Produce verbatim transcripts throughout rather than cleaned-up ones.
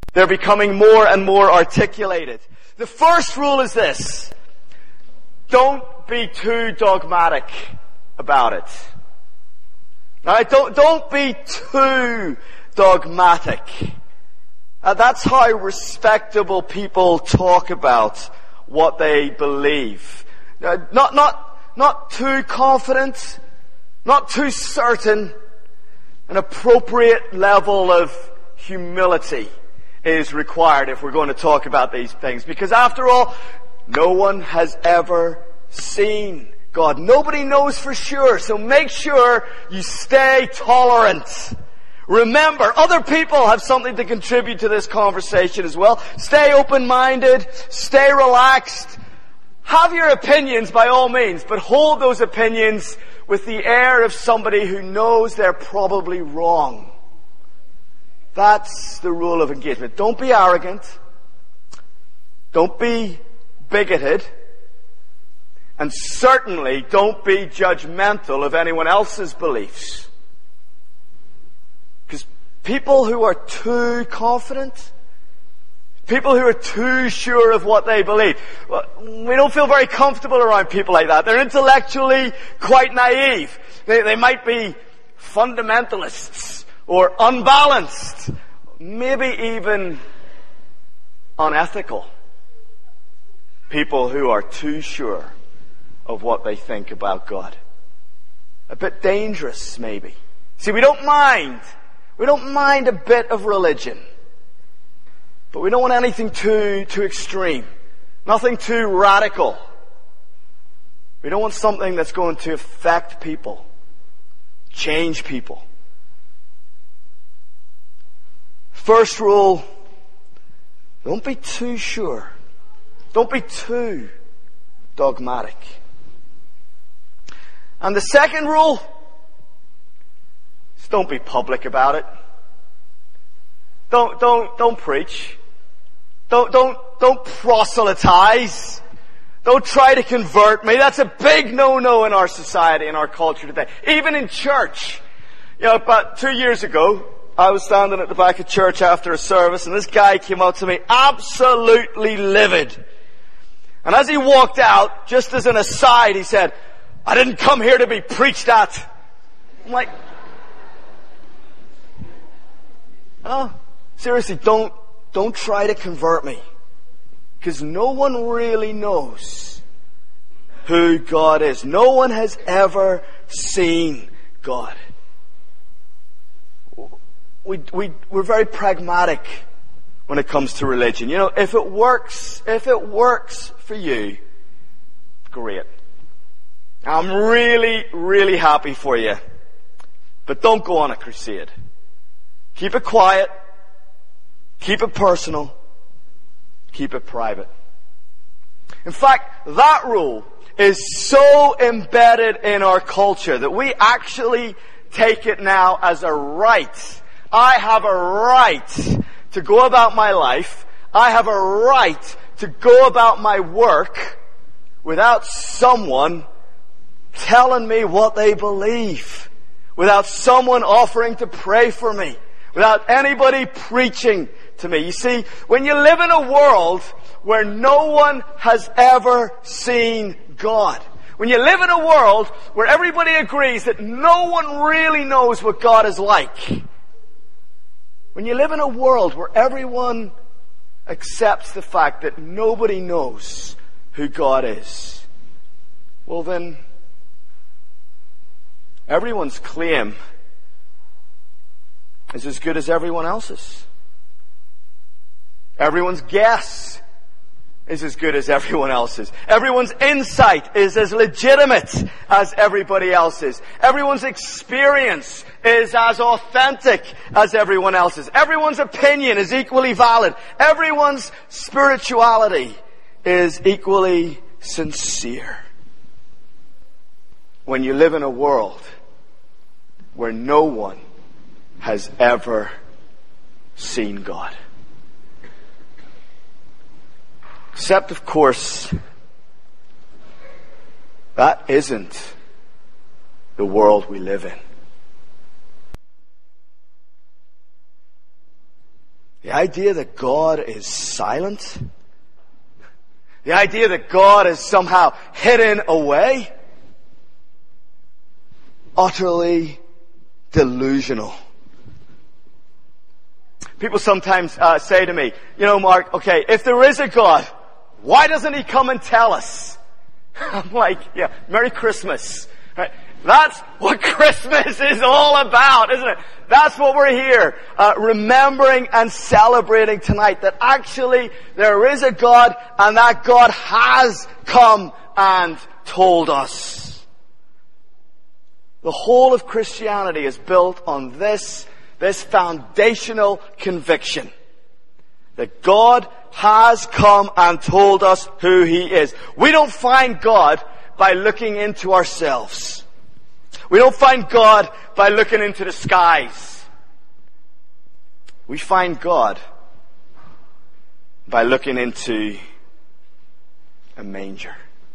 They're becoming more and more articulated. The first rule is this: don't be too dogmatic about it. Alright, don't, don't be too dogmatic. Uh, that's how respectable people talk about what they believe. Uh, not, not, not too confident, not too certain. An appropriate level of humility is required if we're going to talk about these things. Because after all, no one has ever seen God. Nobody knows for sure. So make sure you stay tolerant. Remember, other people have something to contribute to this conversation as well. Stay open-minded. Stay relaxed. Have your opinions by all means, but hold those opinions with the air of somebody who knows they're probably wrong. That's the rule of engagement. Don't be arrogant. Don't be bigoted. And certainly don't be judgmental of anyone else's beliefs. Because people who are too confident, people who are too sure of what they believe, well, we don't feel very comfortable around people like that. They're intellectually quite naive. They, they might be fundamentalists or unbalanced, maybe even unethical. People who are too sure of what they think about God. A bit dangerous, maybe. See, we don't mind. We don't mind a bit of religion. But we don't want anything too, too extreme. Nothing too radical. We don't want something that's going to affect people. Change people. First rule, don't be too sure. Don't be too dogmatic. And the second rule is don't be public about it. Don't, don't, don't preach. Don't, don't, don't proselytize. Don't try to convert me. That's a big no-no in our society, in our culture today. Even in church. You know, about two years ago, I was standing at the back of church after a service, and this guy came up to me absolutely livid. And as he walked out, just as an aside, he said, "I didn't come here to be preached at." I'm like, oh, seriously, don't, don't try to convert me. Because no one really knows who God is. No one has ever seen God. We, we, we're very pragmatic when it comes to religion. You know, if it works, if it works for you, great. I'm really, really happy for you. But don't go on a crusade. Keep it quiet. Keep it personal. Keep it private. In fact, that rule is so embedded in our culture that we actually take it now as a right. I have a right to go about my life. I have a right to go about my work without someone telling me what they believe, without someone offering to pray for me, without anybody preaching to me. You see, when you live in a world where no one has ever seen God, when you live in a world where everybody agrees that no one really knows what God is like, when you live in a world where everyone accepts the fact that nobody knows who God is, well then, everyone's claim is as good as everyone else's. Everyone's guess is as good as everyone else's. Everyone's insight is as legitimate as everybody else's. Everyone's experience is as authentic as everyone else's. Everyone's opinion is equally valid. Everyone's spirituality is equally sincere. When you live in a world where no one has ever seen God. Except, of course, that isn't the world we live in. The idea that God is silent, the idea that God is somehow hidden away, utterly delusional. People sometimes uh, say to me, you know, Mark, okay, if there is a God, why doesn't He come and tell us? I'm like, yeah, Merry Christmas. Right? That's what Christmas is all about, isn't it? That's what we're here, uh, remembering and celebrating tonight, that actually there is a God, and that God has come and told us. The whole of Christianity is built on this, this foundational conviction that God has come and told us who He is. We don't find God by looking into ourselves. We don't find God by looking into the skies. We find God by looking into a manger.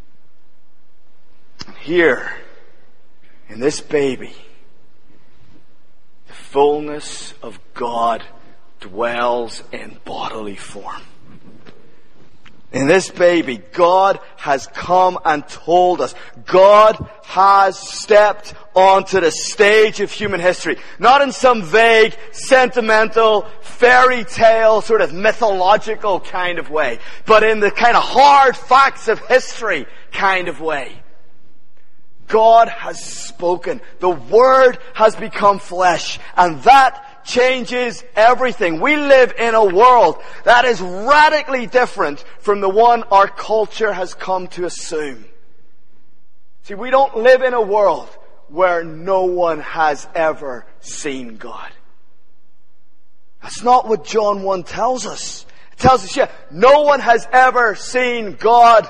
Here, in this baby, the fullness of God dwells in bodily form. In this baby, God has come and told us. God has stepped onto the stage of human history. Not in some vague, sentimental, fairy tale, sort of mythological kind of way, but in the kind of hard facts of history kind of way. God has spoken. The Word has become flesh, and that changes everything. We live in a world that is radically different from the one our culture has come to assume. See, we don't live in a world where no one has ever seen God. That's not what John one tells us. It tells us, yeah, no one has ever seen God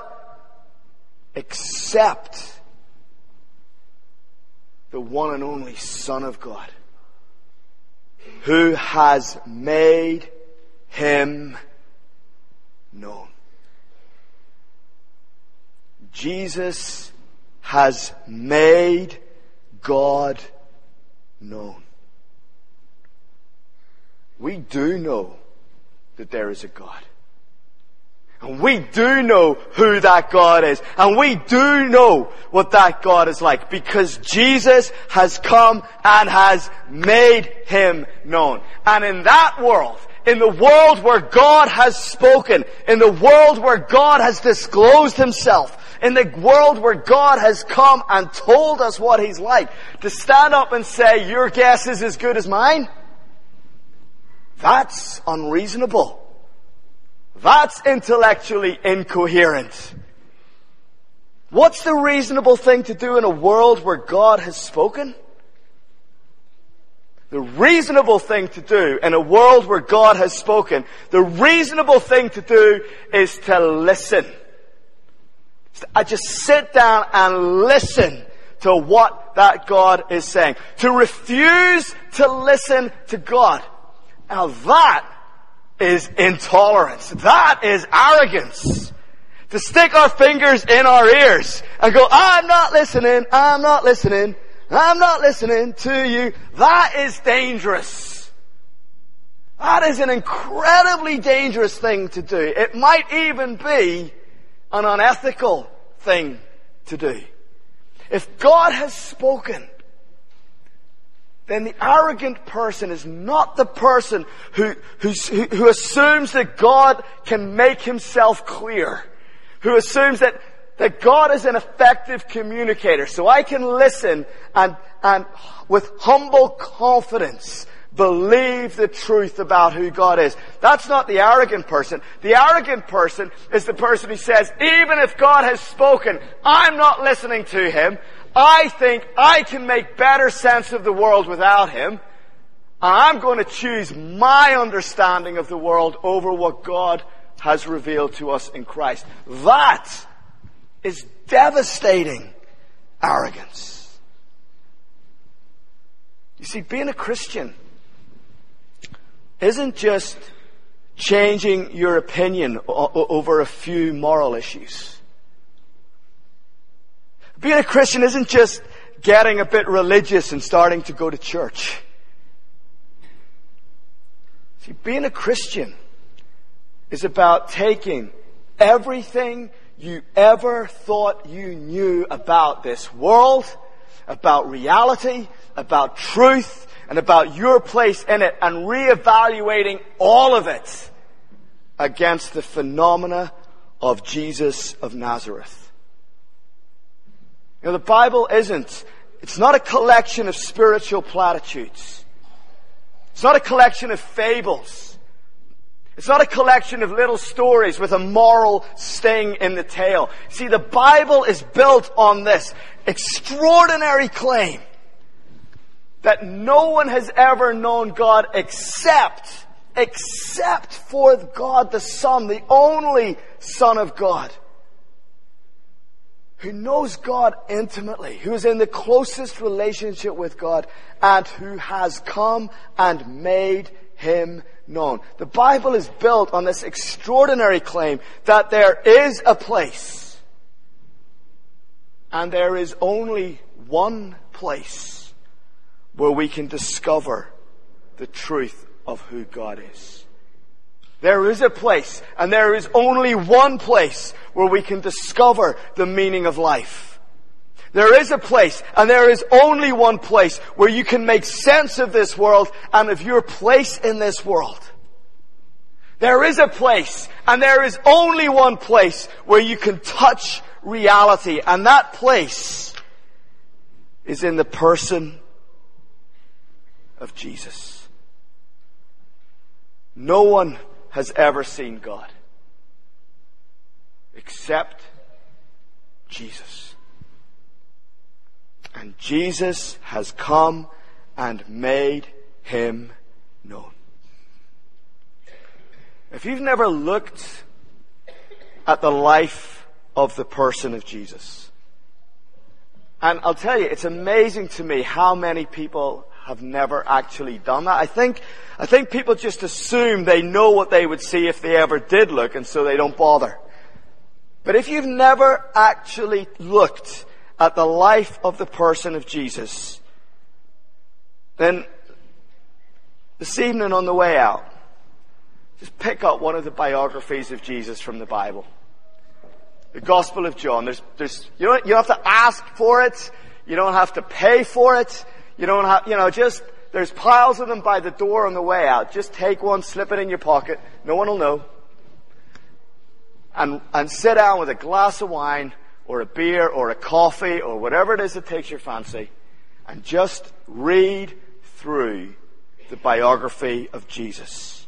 except the one and only Son of God, who has made Him known. Jesus has made God known. We do know that there is a God. And we do know who that God is. And we do know what that God is like. Because Jesus has come and has made Him known. And in that world, in the world where God has spoken, in the world where God has disclosed Himself, in the world where God has come and told us what He's like, to stand up and say, your guess is as good as mine, that's unreasonable. That's intellectually incoherent. What's the reasonable thing to do in a world where God has spoken? The reasonable thing to do in a world where God has spoken, the reasonable thing to do is to listen. I just sit down and listen to what that God is saying. To refuse to listen to God. Now that is intolerance. That is arrogance. To stick our fingers in our ears and go, I'm not listening, I'm not listening, I'm not listening to you. That is dangerous. That is an incredibly dangerous thing to do. It might even be an unethical thing to do. If God has spoken, then the arrogant person is not the person who, who, who assumes that God can make Himself clear. Who assumes that, that God is an effective communicator. So I can listen and, and with humble confidence believe the truth about who God is. That's not the arrogant person. The arrogant person is the person who says, even if God has spoken, I'm not listening to Him. I think I can make better sense of the world without Him. And I'm going to choose my understanding of the world over what God has revealed to us in Christ. That is devastating arrogance. You see, being a Christian isn't just changing your opinion o- over a few moral issues. Being a Christian isn't just getting a bit religious and starting to go to church. See, being a Christian is about taking everything you ever thought you knew about this world, about reality, about truth, and about your place in it, and reevaluating all of it against the phenomena of Jesus of Nazareth. You know, the Bible isn't, it's not a collection of spiritual platitudes. It's not a collection of fables. It's not a collection of little stories with a moral sting in the tail. See, the Bible is built on this extraordinary claim that no one has ever known God except, except for God the Son, the only Son of God, who knows God intimately, who is in the closest relationship with God, and who has come and made Him known. The Bible is built on this extraordinary claim that there is a place, and there is only one place where we can discover the truth of who God is. There is a place, and there is only one place where we can discover the meaning of life. There is a place, and there is only one place where you can make sense of this world and of your place in this world. There is a place, and there is only one place where you can touch reality, and that place is in the person of Jesus. No one has ever seen God except Jesus. And Jesus has come and made Him known. If you've never looked at the life of the person of Jesus, and I'll tell you, it's amazing to me how many people have never actually done that. I think, I think people just assume they know what they would see if they ever did look, and so they don't bother. But if you've never actually looked at the life of the person of Jesus, then this evening on the way out, just pick up one of the biographies of Jesus from the Bible. The Gospel of John. There's, there's, you don't, you don't have to ask for it. You don't have to pay for it. You don't have, you know, just, there's piles of them by the door on the way out. Just take one, slip it in your pocket. No one will know. And, and sit down with a glass of wine or a beer or a coffee or whatever it is that takes your fancy, and just read through the biography of Jesus.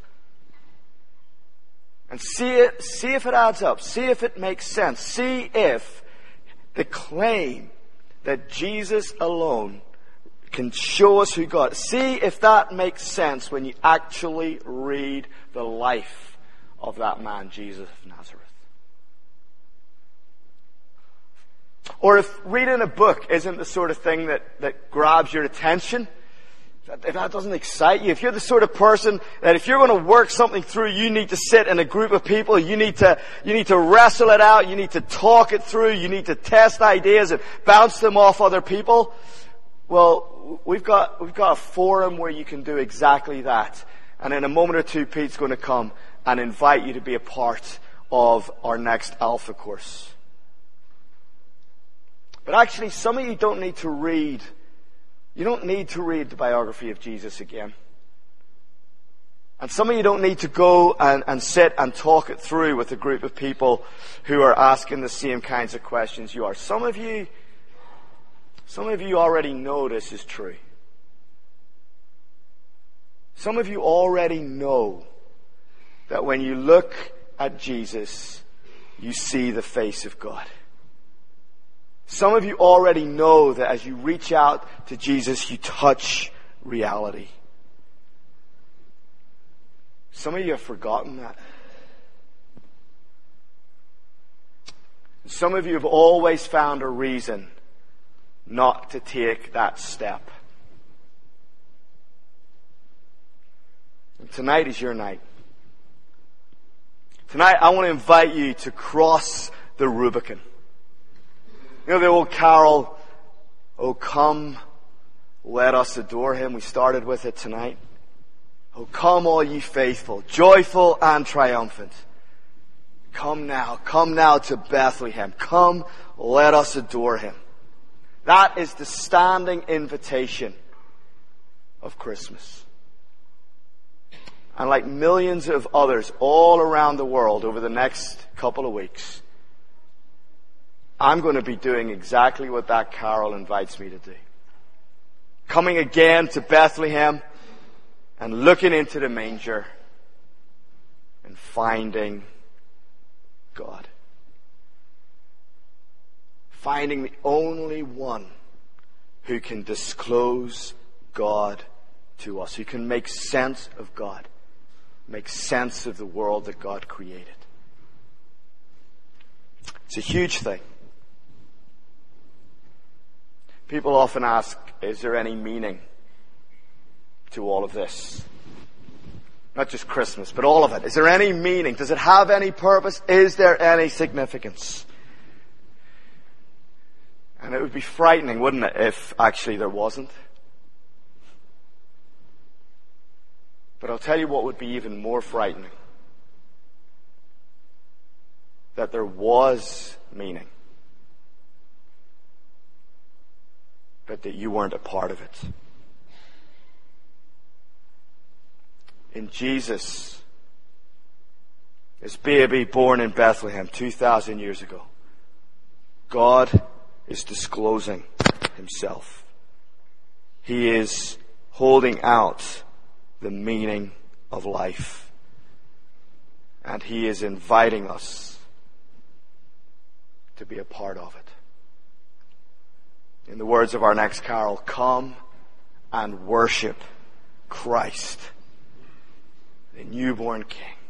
And see it, see if it adds up. See if it makes sense. See if the claim that Jesus alone can show us who God is. See if that makes sense when you actually read the life of that man, Jesus of Nazareth. Or if reading a book isn't the sort of thing that, that grabs your attention, if that doesn't excite you, if you're the sort of person that if you're going to work something through, you need to sit in a group of people, you need to, you need to wrestle it out, you need to talk it through, you need to test ideas and bounce them off other people, well, we've got, we've got a forum where you can do exactly that. And in a moment or two, Pete's going to come and invite you to be a part of our next Alpha course. But actually, some of you don't need to read You don't need to read the biography of Jesus again. And some of you don't need to go and, and sit and talk it through with a group of people who are asking the same kinds of questions you are. Some of you, some of you already know this is true. Some of you already know that when you look at Jesus, you see the face of God. Some of you already know that as you reach out to Jesus, you touch reality. Some of you have forgotten that. Some of you have always found a reason not to take that step. And tonight is your night. Tonight I want to invite you to cross the Rubicon. You know the old carol, "Oh come, let us adore Him." We started with it tonight. Oh, come all ye faithful, joyful and triumphant. Come now, come now to Bethlehem. Come, let us adore him. That is the standing invitation of Christmas. And like millions of others all around the world over the next couple of weeks, I'm going to be doing exactly what that carol invites me to do. Coming again to Bethlehem and looking into the manger and finding God. Finding the only one who can disclose God to us, who can make sense of God, make sense of the world that God created. It's a huge thing. People often ask, is there any meaning to all of this? Not just Christmas, but all of it. Is there any meaning? Does it have any purpose? Is there any significance? And it would be frightening, wouldn't it, if actually there wasn't? But I'll tell you what would be even more frightening. That there was meaning. But that you weren't a part of it. In Jesus, this baby born in Bethlehem two thousand years ago, God is disclosing himself. He is holding out the meaning of life. And he is inviting us to be a part of it. In the words of our next carol, come and worship Christ, the newborn King.